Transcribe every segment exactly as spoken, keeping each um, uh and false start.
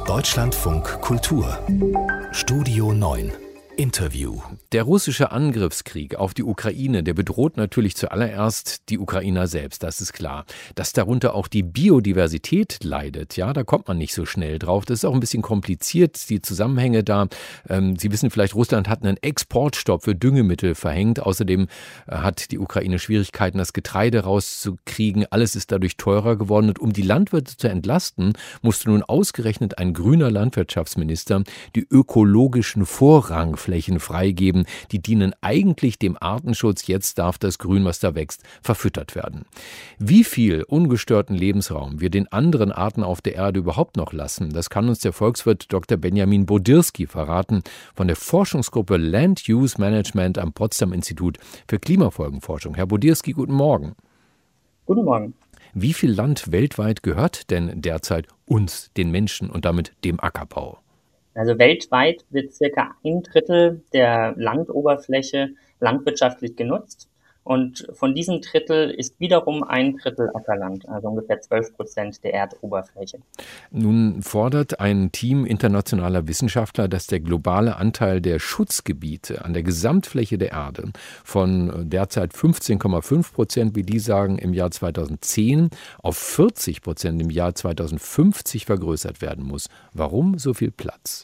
Deutschlandfunk Kultur Studio neun Interview. Der russische Angriffskrieg auf die Ukraine, der bedroht natürlich zuallererst die Ukrainer selbst, das ist klar. Dass darunter auch die Biodiversität leidet, ja, da kommt man nicht so schnell drauf. Das ist auch ein bisschen kompliziert, die Zusammenhänge da. Ähm, Sie wissen vielleicht, Russland hat einen Exportstopp für Düngemittel verhängt. Außerdem äh, hat die Ukraine Schwierigkeiten, das Getreide rauszukriegen. Alles ist dadurch teurer geworden. Und um die Landwirte zu entlasten, musste nun ausgerechnet ein grüner Landwirtschaftsminister die ökologischen Vorrangflächen freigeben. Die dienen eigentlich dem Artenschutz. Jetzt darf das Grün, was da wächst, verfüttert werden. Wie viel ungestörten Lebensraum wir den anderen Arten auf der Erde überhaupt noch lassen, das kann uns der Volkswirt Doktor Benjamin Bodirski verraten von der Forschungsgruppe Land Use Management am Potsdam Institut für Klimafolgenforschung. Herr Bodirski, guten Morgen. Guten Morgen. Wie viel Land weltweit gehört denn derzeit uns, den Menschen und damit dem Ackerbau? Also weltweit wird circa ein Drittel der Landoberfläche landwirtschaftlich genutzt und von diesem Drittel ist wiederum ein Drittel Ackerland, also ungefähr zwölf Prozent der Erdoberfläche. Nun fordert ein Team internationaler Wissenschaftler, dass der globale Anteil der Schutzgebiete an der Gesamtfläche der Erde von derzeit fünfzehn Komma fünf Prozent, wie die sagen, im Jahr zweitausendzehn auf vierzig Prozent im Jahr zweitausendfünfzig vergrößert werden muss. Warum so viel Platz?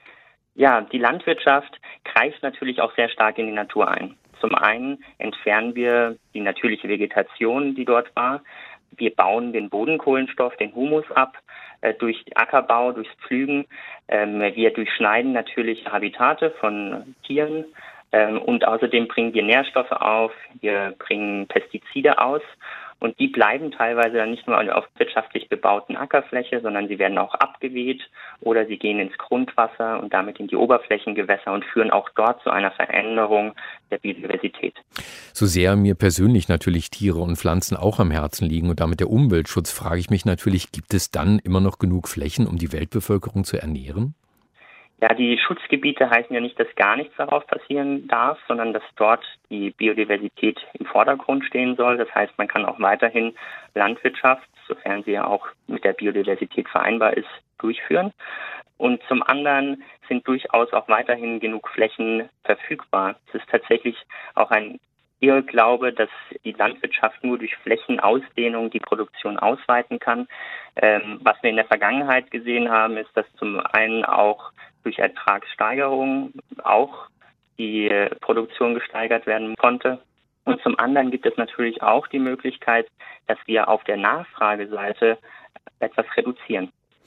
Ja, die Landwirtschaft greift natürlich auch sehr stark in die Natur ein. Zum einen entfernen wir die natürliche Vegetation, die dort war. Wir bauen den Bodenkohlenstoff, den Humus ab, äh, durch Ackerbau, durchs Pflügen. Ähm, wir durchschneiden natürlich Habitate von Tieren ähm, und außerdem bringen wir Nährstoffe auf, wir bringen Pestizide aus. Und die bleiben teilweise dann nicht nur auf wirtschaftlich bebauten Ackerfläche, sondern sie werden auch abgeweht oder sie gehen ins Grundwasser und damit in die Oberflächengewässer und führen auch dort zu einer Veränderung der Biodiversität. So sehr mir persönlich natürlich Tiere und Pflanzen auch am Herzen liegen und damit der Umweltschutz, frage ich mich natürlich, gibt es dann immer noch genug Flächen, um die Weltbevölkerung zu ernähren? Ja, die Schutzgebiete heißen ja nicht, dass gar nichts darauf passieren darf, sondern dass dort die Biodiversität im Vordergrund stehen soll. Das heißt, man kann auch weiterhin Landwirtschaft, sofern sie ja auch mit der Biodiversität vereinbar ist, durchführen. Und zum anderen sind durchaus auch weiterhin genug Flächen verfügbar. Es ist tatsächlich auch ein Irrglaube, dass die Landwirtschaft nur durch Flächenausdehnung die Produktion ausweiten kann. Ähm, was wir in der Vergangenheit gesehen haben, ist, dass zum einen auch durch Ertragssteigerung auch die äh, Produktion gesteigert werden konnte. Und zum anderen gibt es natürlich auch die Möglichkeit, dass wir auf der Nachfrageseite etwas reduzieren.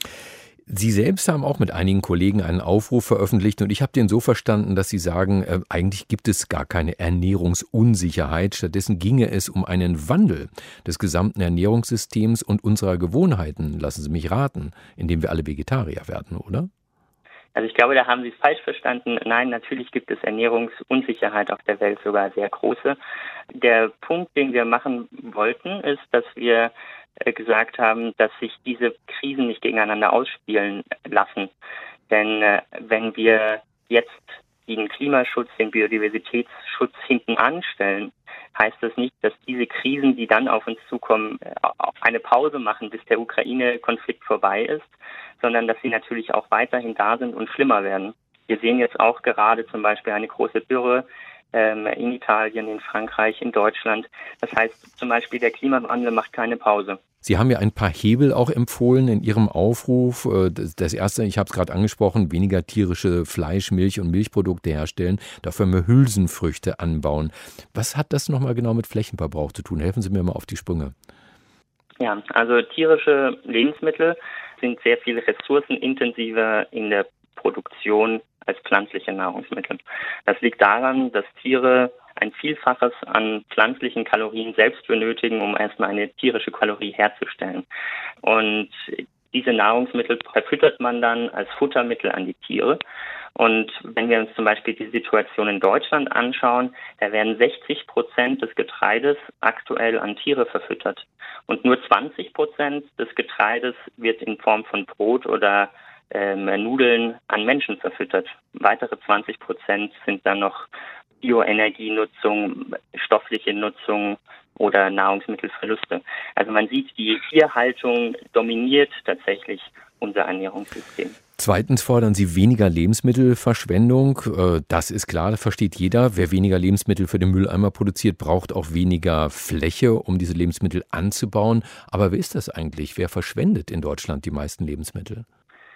Sie selbst haben auch mit einigen Kollegen einen Aufruf veröffentlicht und ich habe den so verstanden, dass Sie sagen, äh, eigentlich gibt es gar keine Ernährungsunsicherheit. Stattdessen ginge es um einen Wandel des gesamten Ernährungssystems und unserer Gewohnheiten. Lassen Sie mich raten, indem wir alle Vegetarier werden, oder? Also ich glaube, da haben Sie es falsch verstanden. Nein, natürlich gibt es Ernährungsunsicherheit auf der Welt, sogar sehr große. Der Punkt, den wir machen wollten, ist, dass wir gesagt haben, dass sich diese Krisen nicht gegeneinander ausspielen lassen. Denn äh, wenn wir jetzt den Klimaschutz, den Biodiversitätsschutz hinten anstellen, heißt das nicht, dass diese Krisen, die dann auf uns zukommen, eine Pause machen, bis der Ukraine-Konflikt vorbei ist, sondern dass sie natürlich auch weiterhin da sind und schlimmer werden. Wir sehen jetzt auch gerade zum Beispiel eine große Dürre ähm, in Italien, in Frankreich, in Deutschland. Das heißt zum Beispiel, der Klimawandel macht keine Pause. Sie haben ja ein paar Hebel auch empfohlen in Ihrem Aufruf. Das erste, ich habe es gerade angesprochen, weniger tierische Fleisch, Milch und Milchprodukte herstellen, dafür mehr Hülsenfrüchte anbauen. Was hat das nochmal genau mit Flächenverbrauch zu tun? Helfen Sie mir mal auf die Sprünge. Ja, also tierische Lebensmittel sind sehr viel ressourcenintensiver in der Produktion als pflanzliche Nahrungsmittel. Das liegt daran, dass Tiere ein Vielfaches an pflanzlichen Kalorien selbst benötigen, um erstmal eine tierische Kalorie herzustellen. Und diese Nahrungsmittel verfüttert man dann als Futtermittel an die Tiere. Und wenn wir uns zum Beispiel die Situation in Deutschland anschauen, da werden sechzig Prozent des Getreides aktuell an Tiere verfüttert. Und nur zwanzig Prozent des Getreides wird in Form von Brot oder ähm, Nudeln an Menschen verfüttert. Weitere zwanzig Prozent sind dann noch Bioenergienutzung, stoffliche Nutzung oder Nahrungsmittelverluste. Also man sieht, die Tierhaltung dominiert tatsächlich unser Ernährungssystem. Zweitens fordern Sie weniger Lebensmittelverschwendung. Das ist klar, das versteht jeder. Wer weniger Lebensmittel für den Mülleimer produziert, braucht auch weniger Fläche, um diese Lebensmittel anzubauen. Aber wie ist das eigentlich? Wer verschwendet in Deutschland die meisten Lebensmittel?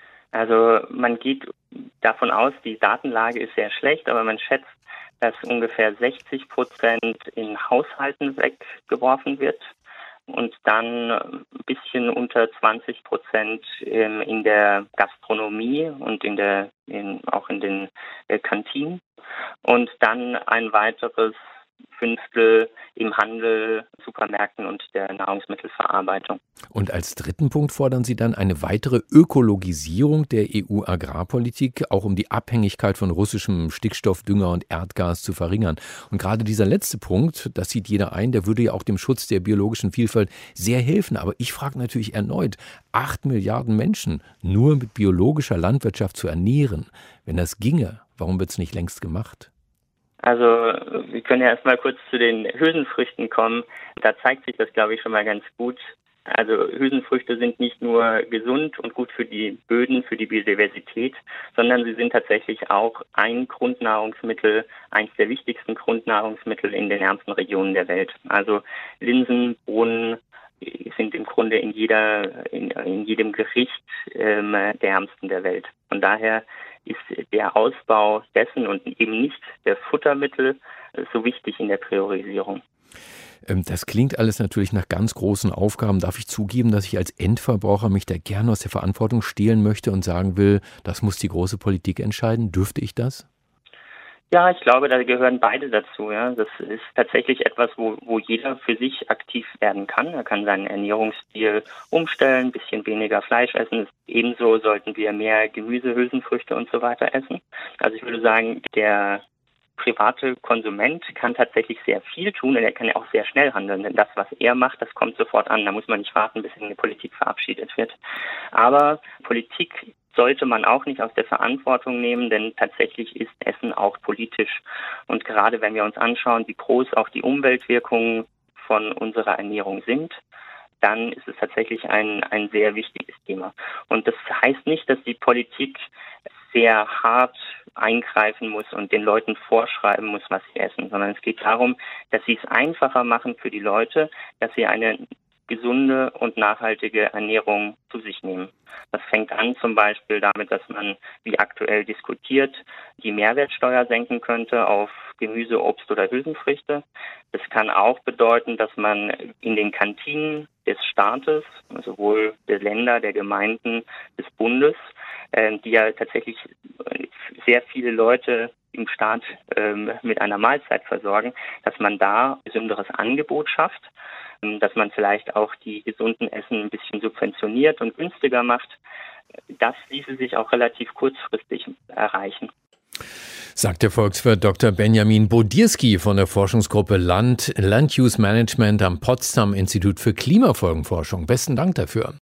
Also man geht davon aus, die Datenlage ist sehr schlecht, aber man schätzt, dass ungefähr sechzig Prozent in Haushalten weggeworfen wird. Und dann ein bisschen unter zwanzig Prozent in der Gastronomie und in der in, auch in den äh, Kantinen. Und dann ein weiteres Fünftel im Handel, Supermärkten und der Nahrungsmittelverarbeitung. Und als dritten Punkt fordern Sie dann eine weitere Ökologisierung der E U-Agrarpolitik, auch um die Abhängigkeit von russischem Stickstoff, Dünger und Erdgas zu verringern. Und gerade dieser letzte Punkt, das sieht jeder ein, der würde ja auch dem Schutz der biologischen Vielfalt sehr helfen. Aber ich frage natürlich erneut, acht Milliarden Menschen nur mit biologischer Landwirtschaft zu ernähren, wenn das ginge, warum wird es nicht längst gemacht? Also wir können ja erstmal kurz zu den Hülsenfrüchten kommen. Da zeigt sich das, glaube ich, schon mal ganz gut. Also Hülsenfrüchte sind nicht nur gesund und gut für die Böden, für die Biodiversität, sondern sie sind tatsächlich auch ein Grundnahrungsmittel, eines der wichtigsten Grundnahrungsmittel in den ärmsten Regionen der Welt. Also Linsen, Bohnen sind im Grunde in jeder, in, in jedem Gericht ähm, der ärmsten der Welt. Von daher ist der Ausbau dessen und eben nicht der Futtermittel so wichtig in der Priorisierung. Das klingt alles natürlich nach ganz großen Aufgaben. Darf ich zugeben, dass ich als Endverbraucher mich da gerne aus der Verantwortung stehlen möchte und sagen will, das muss die große Politik entscheiden? Dürfte ich das? Ja, ich glaube, da gehören beide dazu. Ja, das ist tatsächlich etwas, wo, wo jeder für sich aktiv werden kann. Er kann seinen Ernährungsstil umstellen, ein bisschen weniger Fleisch essen. Ebenso sollten wir mehr Gemüse, Hülsenfrüchte und so weiter essen. Also ich würde sagen, der private Konsument kann tatsächlich sehr viel tun und er kann ja auch sehr schnell handeln, denn das, was er macht, das kommt sofort an. Da muss man nicht warten, bis in die Politik verabschiedet wird. Aber Politik sollte man auch nicht aus der Verantwortung nehmen, denn tatsächlich ist Essen auch politisch. Und gerade wenn wir uns anschauen, wie groß auch die Umweltwirkungen von unserer Ernährung sind, dann ist es tatsächlich ein, ein sehr wichtiges Thema. Und das heißt nicht, dass die Politik sehr hart eingreifen muss und den Leuten vorschreiben muss, was sie essen, sondern es geht darum, dass sie es einfacher machen für die Leute, dass sie eine gesunde und nachhaltige Ernährung zu sich nehmen. Das fängt an zum Beispiel damit, dass man, wie aktuell diskutiert, die Mehrwertsteuer senken könnte auf Gemüse, Obst oder Hülsenfrüchte. Das kann auch bedeuten, dass man in den Kantinen des Staates, sowohl der Länder, der Gemeinden, des Bundes, äh, die ja tatsächlich sehr viele Leute im Staat ähm, mit einer Mahlzeit versorgen, dass man da ein gesünderes Angebot schafft, dass man vielleicht auch die gesunden Essen ein bisschen subventioniert und günstiger macht. Das ließe sich auch relativ kurzfristig erreichen. Sagt der Volkswirt Doktor Benjamin Bodirski von der Forschungsgruppe Land, Land Use Management am Potsdam Institut für Klimafolgenforschung. Besten Dank dafür.